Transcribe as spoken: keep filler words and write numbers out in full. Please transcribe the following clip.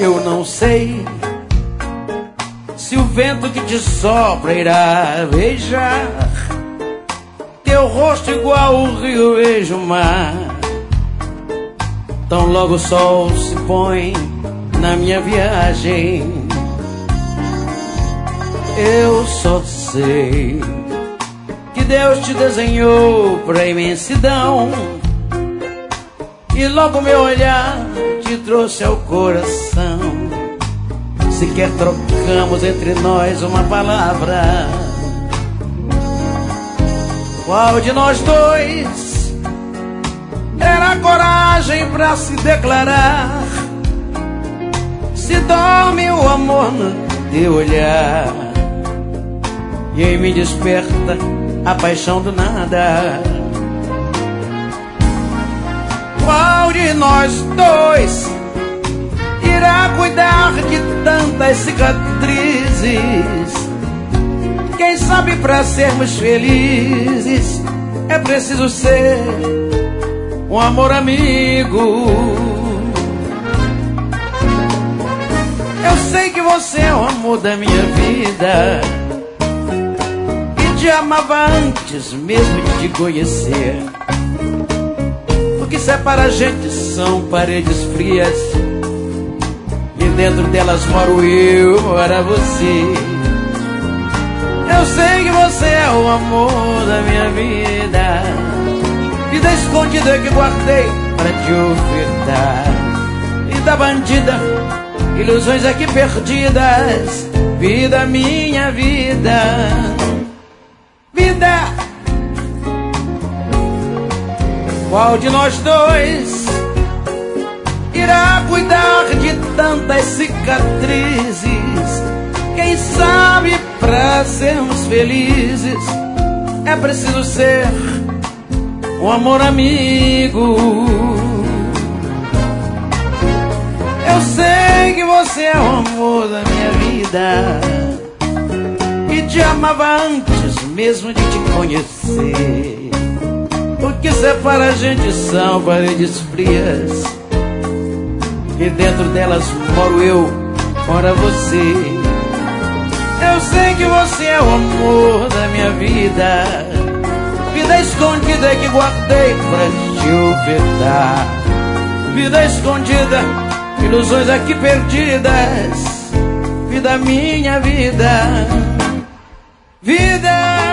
Eu não sei se o vento que te sopra irá beijar teu rosto igual o rio vejo o mar. Tão logo o sol se põe na minha viagem, eu só sei que Deus te desenhou pra imensidão, e logo meu olhar te trouxe ao coração. Sequer trocamos entre nós uma palavra. Qual de nós dois terá coragem pra se declarar? Se dorme o amor no teu olhar e em mim desperta a paixão do nada. Qual de nós dois irá cuidar de tantas cicatrizes? Quem sabe pra sermos felizes é preciso ser um amor amigo. Eu sei que você é o amor da minha vida, e te amava antes mesmo de te conhecer. O que separa a gente são paredes frias, e dentro delas moro eu, mora você. Eu sei que você é o amor da minha vida, vida escondida que guardei pra te ofertar. Vida bandida, ilusões aqui perdidas, vida minha vida. Vida, qual de nós dois irá cuidar de tantas cicatrizes? Quem sabe pra sermos felizes é preciso ser um amor amigo. Eu sei que você é o amor da minha vida, e te amava antes mesmo de te conhecer. O que separa a gente são paredes frias, e dentro delas moro eu, mora você. Eu sei que você é o amor da minha vida, vida escondida que guardei pra te ofertar. Vida escondida, ilusões aqui perdidas, vida minha vida. Vida